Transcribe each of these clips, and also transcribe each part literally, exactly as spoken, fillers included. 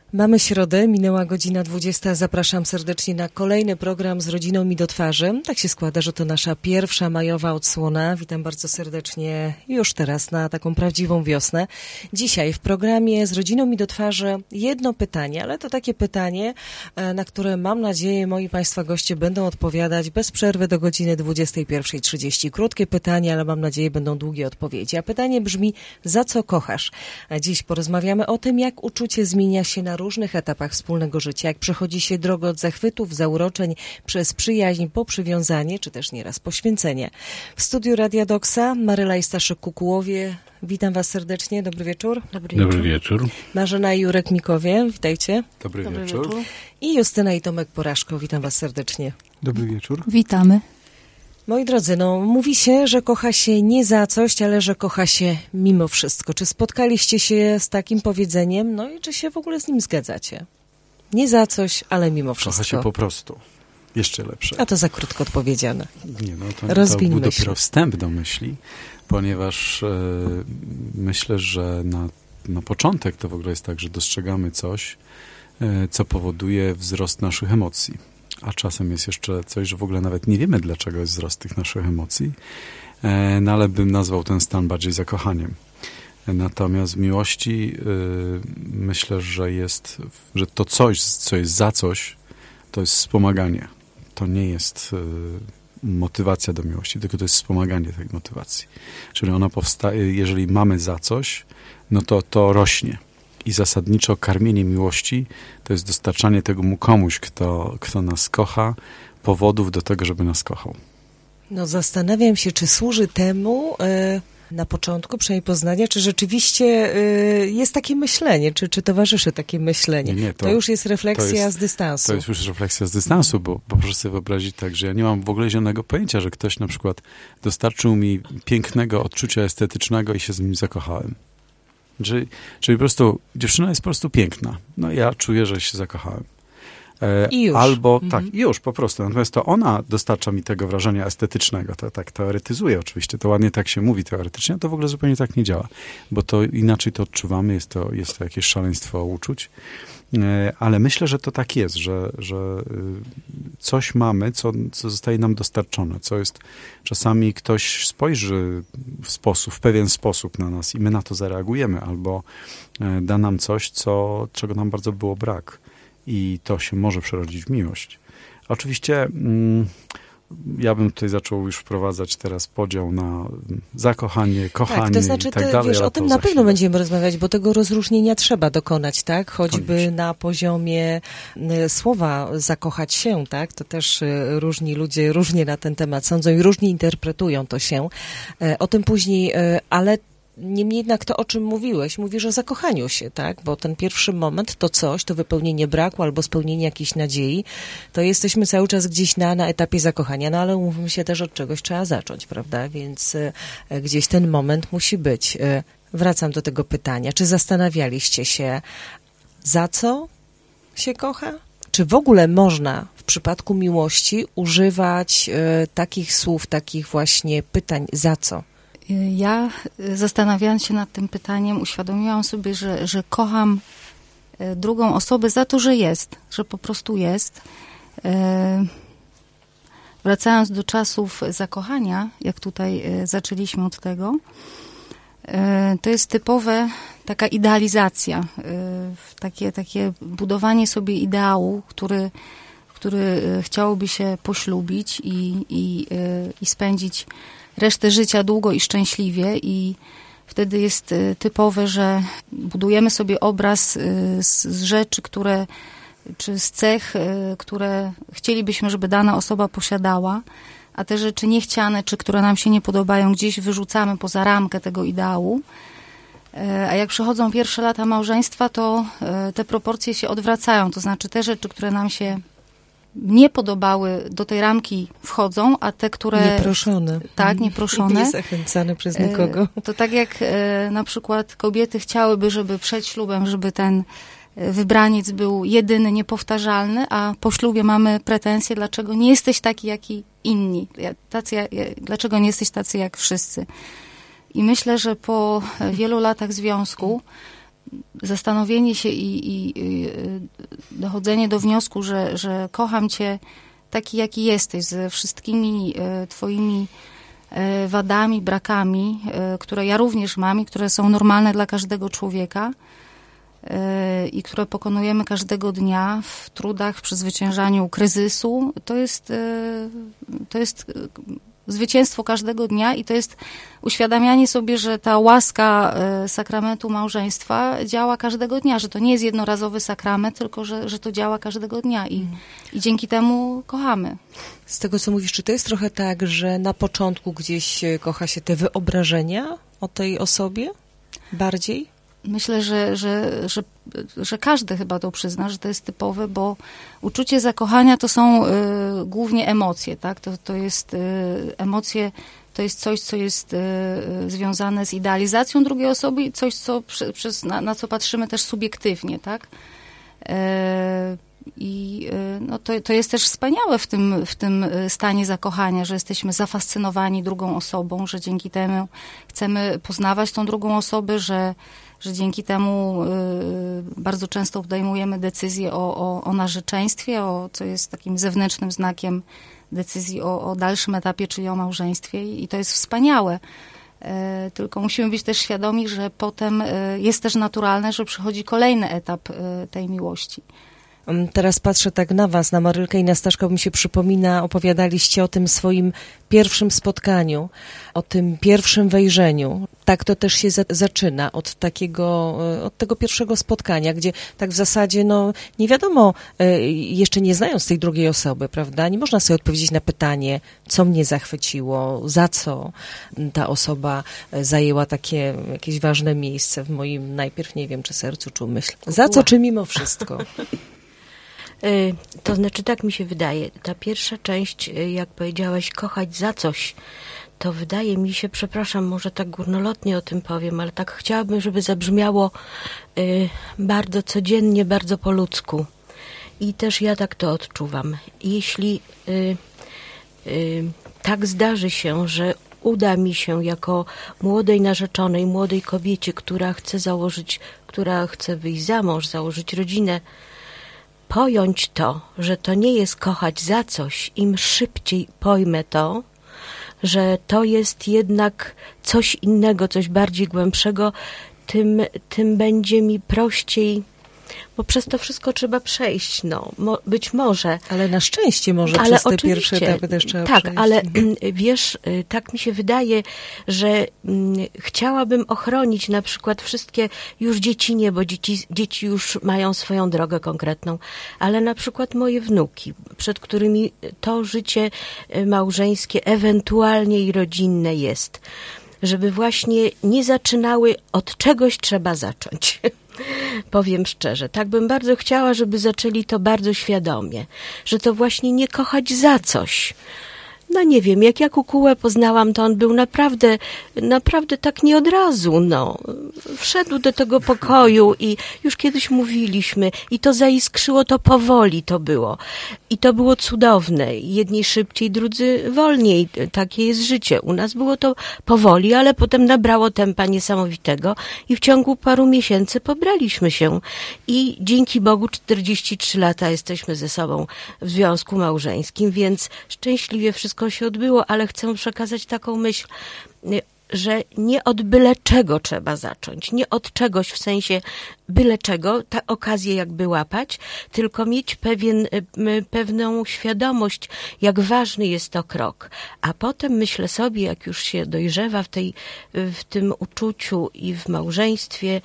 Mamy środę, minęła godzina dwudziesta. Zapraszam serdecznie na kolejny program z rodziną mi do twarzy. Tak się składa, że to nasza pierwsza majowa odsłona. Witam bardzo serdecznie już teraz na taką prawdziwą wiosnę. Dzisiaj w programie z rodziną mi do twarzy jedno pytanie, ale to takie pytanie, na które mam nadzieję moi Państwa goście będą odpowiadać bez przerwy do godziny dwudziestej pierwszej trzydzieści. Krótkie pytanie, ale mam nadzieję będą długie odpowiedzi. A pytanie brzmi, za co kochasz? A dziś porozmawiamy o tym, jak uczucie zmienia się na różnych etapach wspólnego życia, jak przechodzi się drogę od zachwytów, zauroczeń, przez przyjaźń, po przywiązanie, czy też nieraz poświęcenie. W studiu Radia Doksa Maryla i Staszek Kukułowie. Witam Was serdecznie. Dobry wieczór. Dobry, Dobry wieczór. wieczór. Marzena i Jurek Mikowie. Witajcie. Dobry, Dobry wieczór. wieczór. I Justyna i Tomek Poraszko. Witam Was serdecznie. Dobry wieczór. Witamy. Moi drodzy, no mówi się, że kocha się nie za coś, ale że kocha się mimo wszystko. Czy spotkaliście się z takim powiedzeniem? No i czy się w ogóle z nim zgadzacie? Nie za coś, ale mimo wszystko. Kocha się po prostu. Jeszcze lepsze. A to za krótko odpowiedziane. Nie, no to, to był myśl. dopiero wstęp do myśli, ponieważ e, myślę, że na, na początek to w ogóle jest tak, że dostrzegamy coś, e, co powoduje wzrost naszych emocji. A czasem jest jeszcze coś, że w ogóle nawet nie wiemy, dlaczego jest wzrost tych naszych emocji, e, no ale bym nazwał ten stan bardziej zakochaniem. Natomiast w miłości y, myślę, że jest, że to coś, co jest za coś, to jest wspomaganie. To nie jest y, motywacja do miłości, tylko to jest wspomaganie tej motywacji. Czyli ona powstaje, jeżeli mamy za coś, no to to rośnie. I zasadniczo karmienie miłości to jest dostarczanie tego mu komuś, kto, kto nas kocha, powodów do tego, żeby nas kochał. No zastanawiam się, czy służy temu y, na początku, przynajmniej poznania, czy rzeczywiście y, jest takie myślenie, czy, czy towarzyszy takie myślenie. Nie, nie, to, to już jest refleksja to jest, z dystansu. To jest już refleksja z dystansu, bo, bo proszę sobie wyobrazić tak, że ja nie mam w ogóle zielonego pojęcia, że ktoś na przykład dostarczył mi pięknego odczucia estetycznego i się z nim zakochałem. Czyli, czyli po prostu dziewczyna jest po prostu piękna. No ja czuję, że się zakochałem. E, I już. Albo mhm. tak, już po prostu. Natomiast to ona dostarcza mi tego wrażenia estetycznego. To tak teoretyzuje oczywiście. To ładnie tak się mówi teoretycznie, a to w ogóle zupełnie tak nie działa. Bo to inaczej to odczuwamy. Jest to, jest to jakieś szaleństwo uczuć. E, ale myślę, że to tak jest, że, że y, coś mamy, co, co zostaje nam dostarczone. Co jest, czasami ktoś spojrzy w sposób, w pewien sposób na nas i my na to zareagujemy. Albo e, da nam coś, co, czego nam bardzo było brak. I to się może przerodzić w miłość. Oczywiście mm, ja bym tutaj zaczął już wprowadzać teraz podział na zakochanie, kochanie tak, to znaczy, i tak ty, dalej. Wiesz, o tym na pewno chwilę. będziemy rozmawiać, bo tego rozróżnienia trzeba dokonać, tak? Choćby Koniecznie. na poziomie y, słowa zakochać się, tak? To też y, różni ludzie różnie na ten temat sądzą i różnie interpretują to się. Y, o tym później, y, ale niemniej jednak to, o czym mówiłeś, mówisz o zakochaniu się, tak? Bo ten pierwszy moment, to coś, to wypełnienie braku albo spełnienie jakiejś nadziei, to jesteśmy cały czas gdzieś na, na etapie zakochania, no ale umówmy się też, od czegoś trzeba zacząć, prawda? Więc y, gdzieś ten moment musi być. Y, wracam do tego pytania. Czy zastanawialiście się, za co się kocha? Czy w ogóle można w przypadku miłości używać y, takich słów, takich właśnie pytań, za co? Ja, zastanawiając się nad tym pytaniem, uświadomiłam sobie, że, że kocham drugą osobę za to, że jest, że po prostu jest. Wracając do czasów zakochania, jak tutaj zaczęliśmy od tego, to jest typowe taka idealizacja, takie, takie budowanie sobie ideału, który, który chciałoby się poślubić i, i, i spędzić resztę życia długo i szczęśliwie, i wtedy jest typowe, że budujemy sobie obraz z, z rzeczy, które, czy z cech, które chcielibyśmy, żeby dana osoba posiadała, a te rzeczy niechciane, czy które nam się nie podobają, gdzieś wyrzucamy poza ramkę tego ideału. A jak przychodzą pierwsze lata małżeństwa, to te proporcje się odwracają, to znaczy te rzeczy, które nam się nie podobały, do tej ramki wchodzą, a te, które... Nieproszone. Tak, nieproszone. Nie zachęcane przez nikogo. To tak jak na przykład kobiety chciałyby, żeby przed ślubem, żeby ten wybraniec był jedyny, niepowtarzalny, a po ślubie mamy pretensje, dlaczego nie jesteś taki, jak i inni. Tacy, dlaczego nie jesteś tacy, jak wszyscy. I myślę, że po wielu latach związku zastanowienie się i, i, i dochodzenie do wniosku, że, że kocham cię taki, jaki jesteś, ze wszystkimi e, twoimi e, wadami, brakami, e, które ja również mam i które są normalne dla każdego człowieka e, i które pokonujemy każdego dnia w trudach, w przezwyciężaniu kryzysu. To jest, e, to jest zwycięstwo każdego dnia i to jest uświadamianie sobie, że ta łaska e, sakramentu małżeństwa działa każdego dnia, że to nie jest jednorazowy sakrament, tylko że, że to działa każdego dnia i, mm. i dzięki temu kochamy. Z tego, co mówisz, czy to jest trochę tak, że na początku gdzieś kocha się te wyobrażenia o tej osobie bardziej? Myślę, że, że, że, że każdy chyba to przyzna, że to jest typowe, bo uczucie zakochania to są y, głównie emocje, tak? To, to jest y, emocje, to jest coś, co jest y, związane z idealizacją drugiej osoby i coś, co przy, przez, na, na co patrzymy też subiektywnie, tak? Y, I y, no to, to jest też wspaniałe w tym, w tym stanie zakochania, że jesteśmy zafascynowani drugą osobą, że dzięki temu chcemy poznawać tą drugą osobę, że że dzięki temu y, bardzo często podejmujemy decyzje o, o, o narzeczeństwie, o, co jest takim zewnętrznym znakiem decyzji o, o dalszym etapie, czyli o małżeństwie i, i to jest wspaniałe. Y, tylko musimy być też świadomi, że potem y, jest też naturalne, że przychodzi kolejny etap y, tej miłości. Teraz patrzę tak na was, na Marylkę i na Staszka, bo mi się przypomina, opowiadaliście o tym swoim pierwszym spotkaniu, o tym pierwszym wejrzeniu. Tak to też się za- zaczyna od takiego, od tego pierwszego spotkania, gdzie tak w zasadzie, no nie wiadomo, jeszcze nie znając tej drugiej osoby, prawda, nie można sobie odpowiedzieć na pytanie, co mnie zachwyciło, za co ta osoba zajęła takie jakieś ważne miejsce w moim, najpierw nie wiem, czy sercu, czy umyśle. Za co, czy mimo wszystko? To znaczy, tak mi się wydaje, ta pierwsza część, jak powiedziałaś, kochać za coś, to wydaje mi się, przepraszam, może tak górnolotnie o tym powiem, ale tak chciałabym, żeby zabrzmiało y, bardzo codziennie, bardzo po ludzku. I też ja tak to odczuwam. Jeśli y, y, tak zdarzy się, że uda mi się jako młodej narzeczonej, młodej kobiecie, która chce założyć, która chce wyjść za mąż, założyć rodzinę, pojąć to, że to nie jest kochać za coś, im szybciej pojmę to, że to jest jednak coś innego, coś bardziej głębszego, tym, tym będzie mi prościej, bo przez to wszystko trzeba przejść, no, mo, być może. Ale na szczęście może ale przez te oczywiście, pierwsze etapy też trzeba tak, przejść. ale wiesz, tak mi się wydaje, że chciałabym ochronić na przykład wszystkie już dziecinie, bo dzieci, dzieci już mają swoją drogę konkretną, ale na przykład moje wnuki, przed którymi to życie małżeńskie, ewentualnie i rodzinne jest, żeby właśnie nie zaczynały, od czegoś trzeba zacząć. Powiem szczerze, tak bym bardzo chciała, żeby zaczęli to bardzo świadomie, że to właśnie nie kochać za coś. No nie wiem, jak ja Kukułę poznałam, to on był naprawdę, naprawdę tak nie od razu, no. Wszedł do tego pokoju i już kiedyś mówiliśmy i to zaiskrzyło, to powoli to było. I to było cudowne. Jedni szybciej, drudzy wolniej. Takie jest życie. U nas było to powoli, ale potem nabrało tempa niesamowitego i w ciągu paru miesięcy pobraliśmy się. I dzięki Bogu czterdzieści trzy lata jesteśmy ze sobą w związku małżeńskim, więc szczęśliwie wszystko się odbyło, ale chcę przekazać taką myśl, że nie od byle czego trzeba zacząć, nie od czegoś w sensie byle czego, ta okazję jakby łapać, tylko mieć pewien, pewną świadomość, jak ważny jest to krok. A potem myślę sobie, jak już się dojrzewa w, tej, w tym uczuciu i w małżeństwie,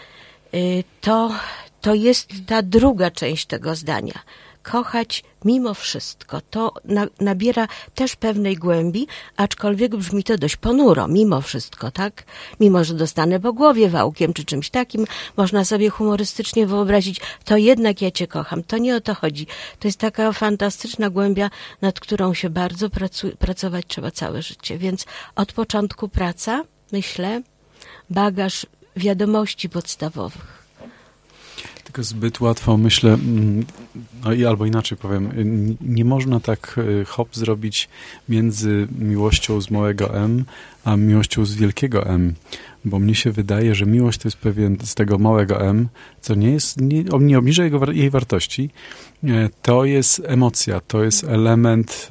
to, to jest ta druga część tego zdania. Kochać mimo wszystko. To na, nabiera też pewnej głębi, aczkolwiek brzmi to dość ponuro, mimo wszystko, tak? Mimo, że dostanę po głowie wałkiem czy czymś takim, można sobie humorystycznie wyobrazić, to jednak ja cię kocham. To nie o to chodzi. To jest taka fantastyczna głębia, nad którą się bardzo pracu- pracować trzeba całe życie. Więc od początku praca, myślę, bagaż wiadomości podstawowych. Tylko zbyt łatwo, myślę, no i albo inaczej powiem, nie można tak hop zrobić między miłością z małego M, a miłością z wielkiego M, bo mnie się wydaje, że miłość to jest pewien z tego małego M, co nie jest, nie, nie obniża jego, jej wartości, to jest emocja, to jest element,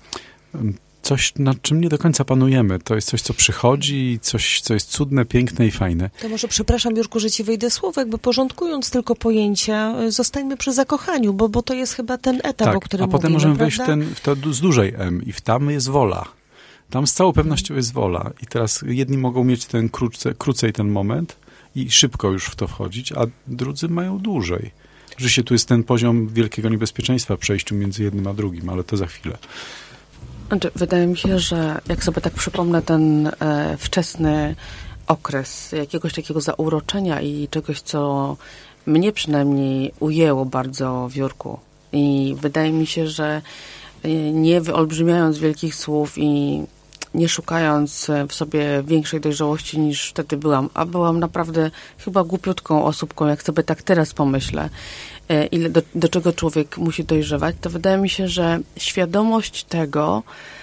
coś, nad czym nie do końca panujemy. To jest coś, co przychodzi, coś, co jest cudne, piękne i fajne. To może, przepraszam, Jurku, że ci wejdę słowo, jakby porządkując tylko pojęcia, zostańmy przy zakochaniu, bo, bo to jest chyba ten etap, tak, o którym a potem mówimy, możemy prawda? wejść w, ten, w to z dużej M i w tam jest wola. Tam z całą pewnością jest wola. I teraz jedni mogą mieć ten krótce, krócej ten moment i szybko już w to wchodzić, a drudzy mają dłużej. Rzeczywiście tu jest ten poziom wielkiego niebezpieczeństwa w przejściu między jednym a drugim, ale to za chwilę. Znaczy, wydaje mi się, że jak sobie tak przypomnę ten e, wczesny okres jakiegoś takiego zauroczenia i czegoś, co mnie przynajmniej ujęło bardzo w Jurku. I wydaje mi się, że e, nie wyolbrzymiając wielkich słów i nie szukając w sobie większej dojrzałości niż wtedy byłam, a byłam naprawdę chyba głupiutką osóbką, jak sobie tak teraz pomyślę, ile do, do czego człowiek musi dojrzewać, to wydaje mi się, że świadomość tego,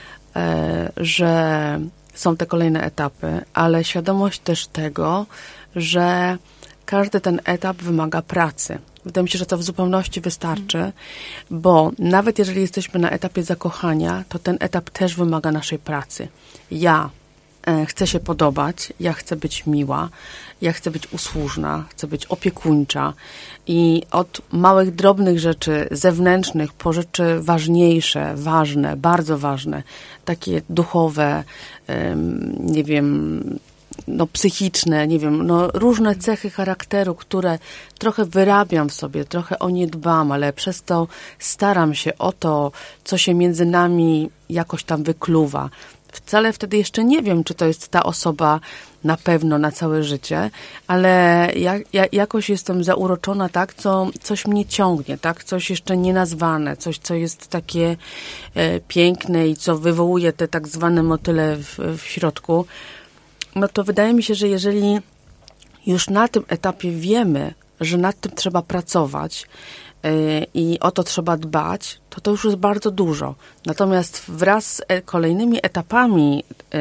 e, że są te kolejne etapy, ale świadomość też tego, że każdy ten etap wymaga pracy. Wydaje mi się, że to w zupełności wystarczy, bo nawet jeżeli jesteśmy na etapie zakochania, to ten etap też wymaga naszej pracy. Ja e, chcę się podobać, ja chcę być miła, ja chcę być usłużna, chcę być opiekuńcza i od małych, drobnych rzeczy zewnętrznych po rzeczy ważniejsze, ważne, bardzo ważne, takie duchowe, ym, nie wiem, no psychiczne, nie wiem, no różne cechy charakteru, które trochę wyrabiam w sobie, trochę o nie dbam, ale przez to staram się o to, co się między nami jakoś tam wykluwa. Wcale wtedy jeszcze nie wiem, czy to jest ta osoba na pewno na całe życie, ale ja, ja jakoś jestem zauroczona, tak, co, coś mnie ciągnie, tak, coś jeszcze nienazwane, coś, co jest takie e, piękne i co wywołuje te tak zwane motyle w, w środku. No to wydaje mi się, że jeżeli już na tym etapie wiemy, że nad tym trzeba pracować yy, i o to trzeba dbać, to to już jest bardzo dużo. Natomiast wraz z e- kolejnymi etapami yy,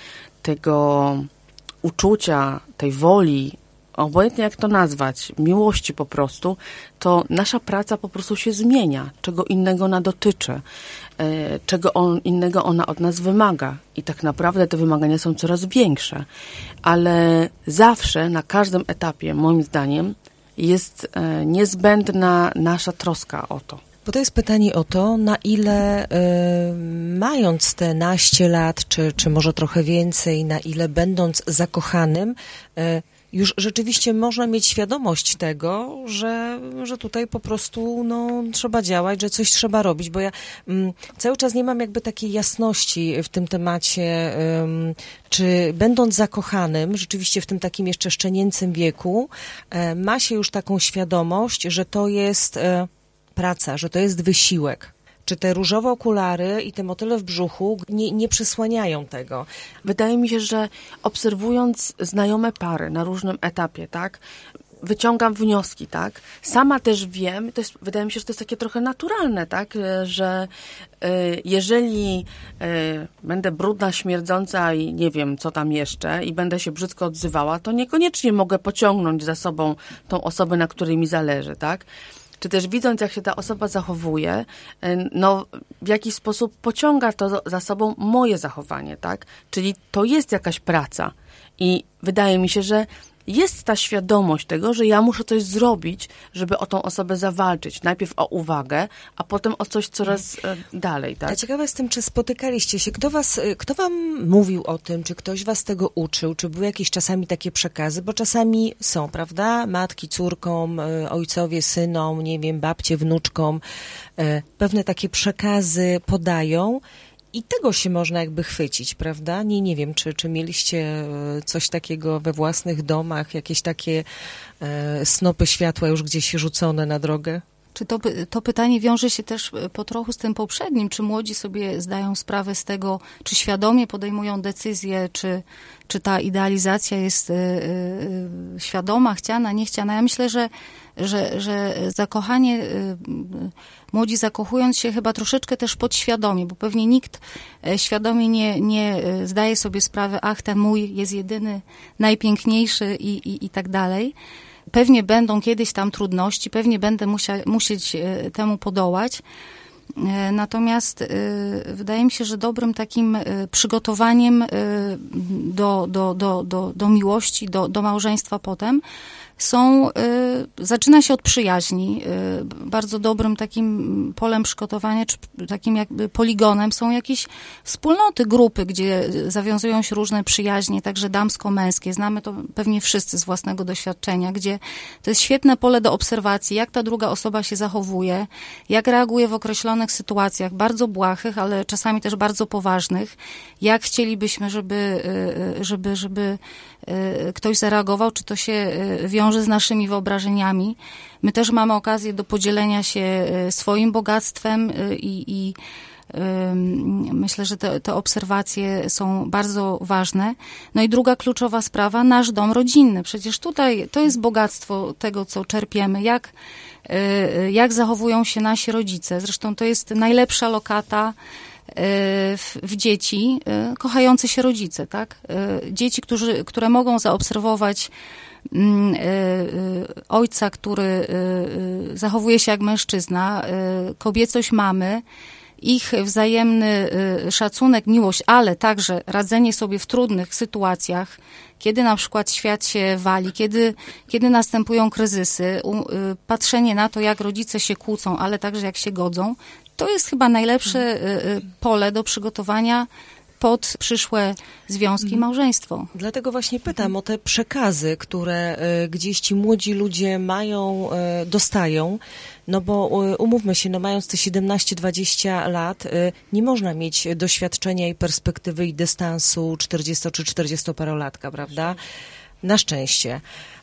tego uczucia, tej woli, obojętnie jak to nazwać, miłości po prostu, to nasza praca po prostu się zmienia, czego innego ona dotyczy, czego on, innego ona od nas wymaga. I tak naprawdę te wymagania są coraz większe. Ale zawsze, na każdym etapie, moim zdaniem, jest niezbędna nasza troska o to. Bo to jest pytanie o to, na ile y, mając te naście lat, czy, czy może trochę więcej, na ile będąc zakochanym, y, już rzeczywiście można mieć świadomość tego, że, że tutaj po prostu no, trzeba działać, że coś trzeba robić, bo ja mm, cały czas nie mam jakby takiej jasności w tym temacie, um, czy będąc zakochanym, rzeczywiście w tym takim jeszcze szczenięcym wieku, e, ma się już taką świadomość, że to jest e, praca, że to jest wysiłek. Czy te różowe okulary i te motyle w brzuchu nie, nie przysłaniają tego? Wydaje mi się, że obserwując znajome pary na różnym etapie, tak, wyciągam wnioski, tak. Sama też wiem, to jest, wydaje mi się, że to jest takie trochę naturalne, tak, że y, jeżeli y, będę brudna, śmierdząca i nie wiem, co tam jeszcze i będę się brzydko odzywała, to niekoniecznie mogę pociągnąć za sobą tą osobę, na której mi zależy, tak. Czy też widząc, jak się ta osoba zachowuje, no w jakiś sposób pociąga to za sobą moje zachowanie, tak? Czyli to jest jakaś praca. I wydaje mi się, że jest ta świadomość tego, że ja muszę coś zrobić, żeby o tą osobę zawalczyć. Najpierw o uwagę, a potem o coś coraz dalej, tak? Ja ciekawa jestem, czy spotykaliście się, kto was, kto wam mówił o tym, czy ktoś was tego uczył, czy były jakieś czasami takie przekazy, bo czasami są, prawda? Matki córkom, ojcowie synom, nie wiem, babcie wnuczkom, pewne takie przekazy podają. I tego się można jakby chwycić, prawda? Nie, nie wiem, czy, czy mieliście coś takiego we własnych domach, jakieś takie e, snopy światła już gdzieś rzucone na drogę? Czy to, to pytanie wiąże się też po trochu z tym poprzednim? Czy młodzi sobie zdają sprawę z tego, czy świadomie podejmują decyzje, czy, czy ta idealizacja jest y, y, świadoma, chciana, niechciana? Ja myślę, że, że, że zakochanie, y, młodzi zakochując się chyba troszeczkę też podświadomie, bo pewnie nikt świadomie nie, nie zdaje sobie sprawy, ach, ten mój jest jedyny, najpiękniejszy i, i, i tak dalej. Pewnie będą kiedyś tam trudności, pewnie będę musia, musieć temu podołać. Natomiast wydaje mi się, że dobrym takim przygotowaniem do, do, do, do, do miłości, do, do małżeństwa potem są, zaczyna się od przyjaźni. Bardzo dobrym takim polem przygotowania, czy takim jakby poligonem są jakieś wspólnoty, grupy, gdzie zawiązują się różne przyjaźnie, także damsko-męskie. Znamy to pewnie wszyscy z własnego doświadczenia, gdzie to jest świetne pole do obserwacji, jak ta druga osoba się zachowuje, jak reaguje w określonych sytuacjach, bardzo błahych, ale czasami też bardzo poważnych, jak chcielibyśmy, żeby, żeby, żeby ktoś zareagował, czy to się wiąże z naszymi wyobrażeniami. My też mamy okazję do podzielenia się swoim bogactwem i, i myślę, że te, te obserwacje są bardzo ważne. No i druga kluczowa sprawa, nasz dom rodzinny. Przecież tutaj to jest bogactwo tego, co czerpiemy, jak, jak zachowują się nasi rodzice. Zresztą to jest najlepsza lokata W, w dzieci, kochające się rodzice, tak? Dzieci, którzy, które mogą zaobserwować ojca, który zachowuje się jak mężczyzna, kobiecość mamy, ich wzajemny szacunek, miłość, ale także radzenie sobie w trudnych sytuacjach, kiedy na przykład świat się wali, kiedy, kiedy następują kryzysy, patrzenie na to, jak rodzice się kłócą, ale także jak się godzą, to jest chyba najlepsze pole do przygotowania pod przyszłe związki i małżeństwo. Dlatego właśnie pytam o te przekazy, które gdzieś ci młodzi ludzie mają, dostają, no bo umówmy się, no mając te siedemnaście dwadzieścia lat, nie można mieć doświadczenia i perspektywy i dystansu czterdziesto czy czterdziestoparolatka, prawda? Na szczęście.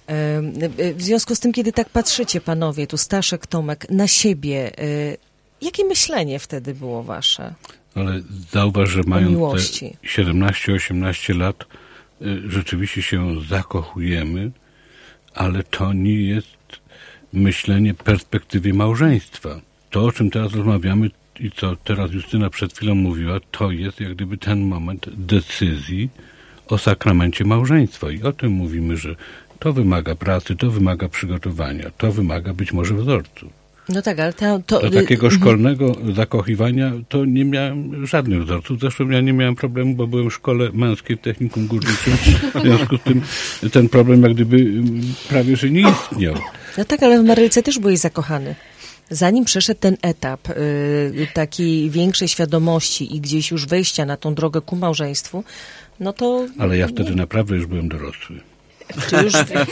W związku z tym, kiedy tak patrzycie, panowie, tu Staszek, Tomek, na siebie, jakie myślenie wtedy było wasze? Ale zauważ, że mając te siedemnaście osiemnaście lat, y, rzeczywiście się zakochujemy, ale to nie jest myślenie perspektywy małżeństwa. To, o czym teraz rozmawiamy i co teraz Justyna przed chwilą mówiła, to jest jak gdyby ten moment decyzji o sakramencie małżeństwa. I o tym mówimy, że to wymaga pracy, to wymaga przygotowania, to wymaga być może wzorców. No tak, ale to... to... Do takiego szkolnego zakochiwania to nie miałem żadnych wzorców. Zresztą ja nie miałem problemu, bo byłem w szkole męskiej w technikum górniczym. W związku z tym ten problem jak gdyby prawie, że nie istniał. No tak, ale w Marylce też byłeś zakochany. Zanim przeszedł ten etap y, takiej większej świadomości i gdzieś już wejścia na tą drogę ku małżeństwu, no to... Ale ja wtedy nie. naprawdę już byłem dorosły. Czy już... tak.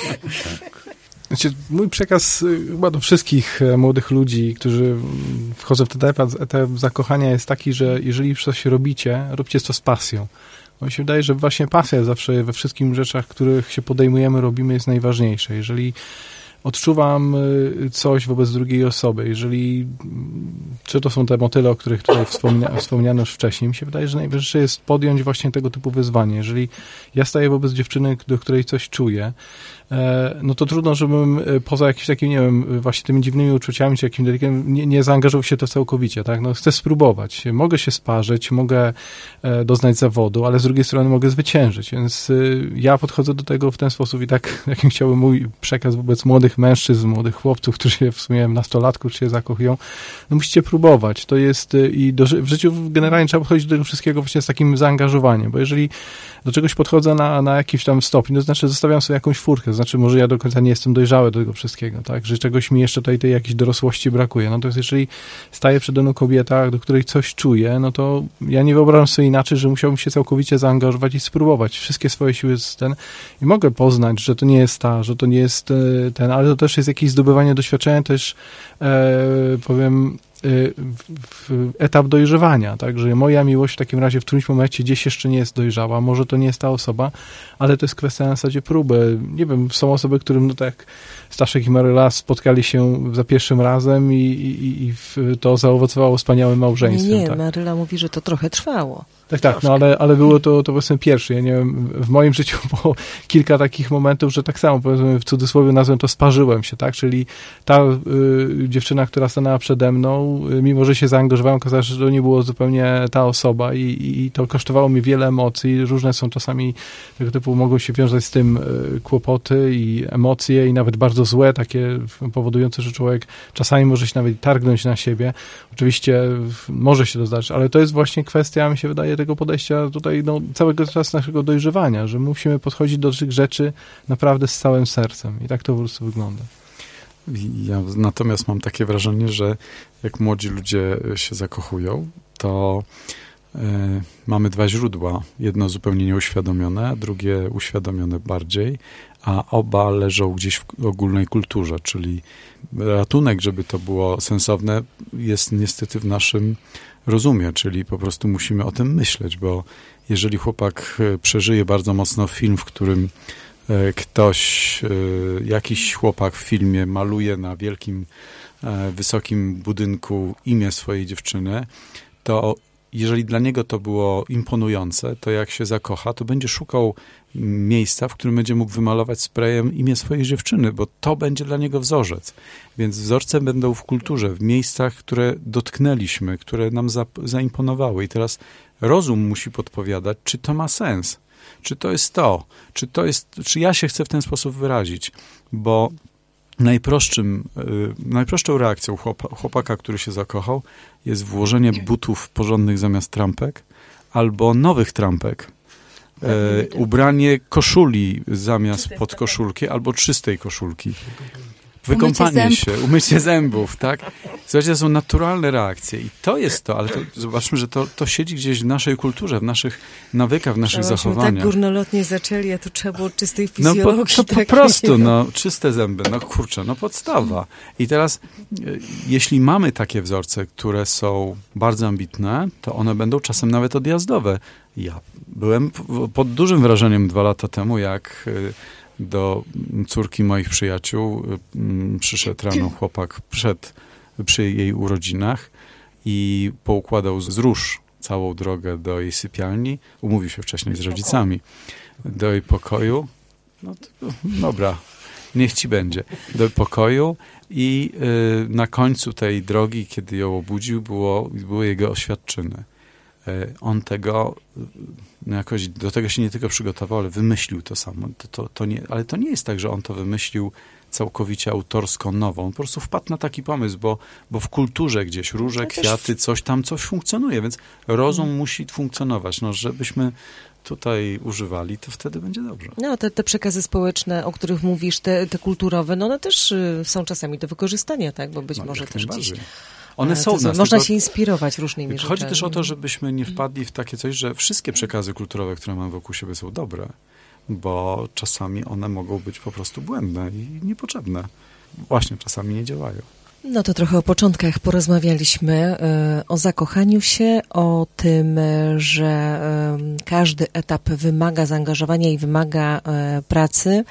Znaczy, mój przekaz chyba do wszystkich młodych ludzi, którzy wchodzą w ten etap, etap zakochania jest taki, że jeżeli coś robicie, róbcie to z pasją. Bo mi się wydaje, że właśnie pasja zawsze we wszystkich rzeczach, których się podejmujemy, robimy, jest najważniejsza. Jeżeli odczuwam coś wobec drugiej osoby, jeżeli, czy to są te motyle, o których tutaj wspomnia, wspomniano już wcześniej, mi się wydaje, że najważniejsze jest podjąć właśnie tego typu wyzwanie. Jeżeli ja staję wobec dziewczyny, do której coś czuję, no to trudno, żebym poza jakimś takim, nie wiem, właśnie tymi dziwnymi uczuciami, czy jakimś delikatnym, nie, nie zaangażował się to całkowicie, tak? No chcę spróbować. Mogę się sparzyć, mogę doznać zawodu, ale z drugiej strony mogę zwyciężyć, więc ja podchodzę do tego w ten sposób i tak, jakim chciałbym mój przekaz wobec młodych mężczyzn, młodych chłopców, którzy się w sumie nastolatków, czy się zakochują, no musicie próbować. To jest i do, w życiu generalnie trzeba podchodzić do tego wszystkiego właśnie z takim zaangażowaniem, bo jeżeli do czegoś podchodzę na, na jakiś tam stopień, to znaczy zostawiam sobie jakąś furkę, to znaczy może ja do końca nie jestem dojrzały do tego wszystkiego, tak, że czegoś mi jeszcze tutaj tej jakiejś dorosłości brakuje. No to jest, jeżeli staje przede mną kobieta, do której coś czuję, no to ja nie wyobrażam sobie inaczej, że musiałbym się całkowicie zaangażować i spróbować wszystkie swoje siły z ten i mogę poznać, że to nie jest ta, że to nie jest ten, ale to też jest jakieś zdobywanie doświadczenia, też e, powiem y, w etap dojrzewania, tak, że moja miłość w takim razie w którymś momencie gdzieś jeszcze nie jest dojrzała, może to nie jest ta osoba, ale to jest kwestia na zasadzie próby. Nie wiem, są osoby, którym, no tak, Staszek i Maryla spotkali się za pierwszym razem i, i, i to zaowocowało wspaniałym małżeństwem. Nie, nie, tak. Maryla mówi, że to trochę trwało. Tak, tak, no ale, ale było to, to powiedzmy pierwszy. Ja nie wiem, w moim życiu było kilka takich momentów, że tak samo, powiedzmy w cudzysłowie nazwę to sparzyłem się, tak, czyli ta y, dziewczyna, która stanęła przede mną, y, mimo że się zaangażowałem, okazało się, że to nie było zupełnie ta osoba i, i to kosztowało mi wiele emocji. Różne są czasami tego typu, mogą się wiązać z tym y, kłopoty i emocje i nawet bardzo złe, takie powodujące, że człowiek czasami może się nawet targnąć na siebie. Oczywiście może się to zdarzyć, ale to jest właśnie kwestia, mi się wydaje, tego podejścia tutaj no, całego czasu naszego dojrzewania, że musimy podchodzić do tych rzeczy naprawdę z całym sercem i tak to po prostu wygląda. Ja natomiast mam takie wrażenie, że jak młodzi ludzie się zakochują, to y, mamy dwa źródła. Jedno zupełnie nieuświadomione, a drugie uświadomione bardziej, a oba leżą gdzieś w ogólnej kulturze, czyli ratunek, żeby to było sensowne, jest niestety w naszym rozumie, czyli po prostu musimy o tym myśleć, bo jeżeli chłopak przeżyje bardzo mocno film, w którym ktoś, jakiś chłopak w filmie maluje na wielkim, wysokim budynku imię swojej dziewczyny, to jeżeli dla niego to było imponujące, to jak się zakocha, to będzie szukał miejsca, w którym będzie mógł wymalować sprayem imię swojej dziewczyny, bo to będzie dla niego wzorzec. Więc wzorce będą w kulturze, w miejscach, które dotknęliśmy, które nam za, zaimponowały. I teraz rozum musi podpowiadać, czy to ma sens, czy to jest to, czy to jest, czy ja się chcę w ten sposób wyrazić, bo najprostszym, y, najprostszą reakcją chłopa, chłopaka, który się zakochał, jest włożenie butów porządnych zamiast trampek, albo nowych trampek, y, ubranie koszuli zamiast podkoszulki, albo czystej koszulki. Wykąpanie umycie się, umycie zębów, tak? Słuchajcie, to są naturalne reakcje i to jest to, ale to, zobaczmy, że to, to siedzi gdzieś w naszej kulturze, w naszych nawykach, w naszych Myśmy zachowaniach. tak górnolotnie zaczęli, a tu trzeba było czystej fizjologii. No po, to tak, po prostu, no, czyste zęby, no kurczę, no podstawa. I teraz, jeśli mamy takie wzorce, które są bardzo ambitne, to one będą czasem nawet odjazdowe. Ja byłem pod dużym wrażeniem dwa lata temu, jak do córki moich przyjaciół przyszedł rano chłopak przed, przy jej urodzinach i poukładał z róż całą drogę do jej sypialni. Umówił się wcześniej z rodzicami. Do jej pokoju. No to, dobra, niech ci będzie. Do pokoju i y, na końcu tej drogi, kiedy ją obudził, było, były jego oświadczyny. Y, on tego, no jakoś do tego się nie tylko przygotował, ale wymyślił to samo. To, to, to nie, ale to nie jest tak, że on to wymyślił całkowicie autorsko nową. On po prostu wpadł na taki pomysł, bo, bo w kulturze gdzieś róże, kwiaty, coś tam, coś funkcjonuje, więc rozum hmm. musi funkcjonować. No, żebyśmy tutaj używali, to wtedy będzie dobrze. No, te, te przekazy społeczne, o których mówisz, te, te kulturowe, no one też y, są czasami do wykorzystania, tak, bo być no, może też gdzieś... One są nas, można tylko, się inspirować różnymi rzeczami. Chodzi też o to, żebyśmy nie wpadli w takie coś, że wszystkie przekazy kulturowe, które mamy wokół siebie, są dobre, bo czasami one mogą być po prostu błędne i niepotrzebne. Właśnie czasami nie działają. No to trochę o początkach porozmawialiśmy, y, o zakochaniu się, o tym, że y, każdy etap wymaga zaangażowania i wymaga y, pracy.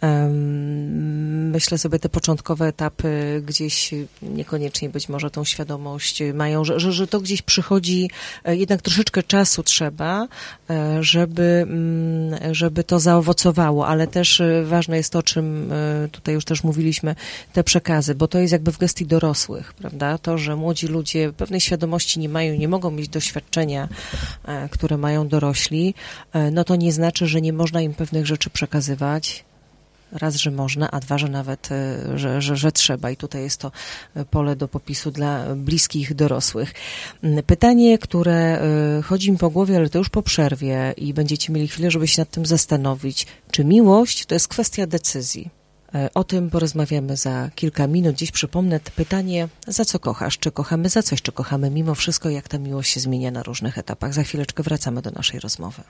Myślę sobie, te początkowe etapy gdzieś niekoniecznie być może tą świadomość mają, że, że, że to gdzieś przychodzi, jednak troszeczkę czasu trzeba, żeby, żeby to zaowocowało, ale też ważne jest to, o czym tutaj już też mówiliśmy, te przekazy, bo to jest jakby w gestii dorosłych, prawda? To, że młodzi ludzie pewnej świadomości nie mają, nie mogą mieć doświadczenia, które mają dorośli, no to nie znaczy, że nie można im pewnych rzeczy przekazywać. Raz, że można, a dwa, że nawet, że, że, że trzeba. I tutaj jest to pole do popisu dla bliskich dorosłych. Pytanie, które chodzi mi po głowie, ale to już po przerwie i będziecie mieli chwilę, żeby się nad tym zastanowić. Czy miłość to jest kwestia decyzji? O tym porozmawiamy za kilka minut. Dziś przypomnę pytanie, za co kochasz? Czy kochamy za coś? Czy kochamy mimo wszystko? Jak ta miłość się zmienia na różnych etapach? Za chwileczkę wracamy do naszej rozmowy.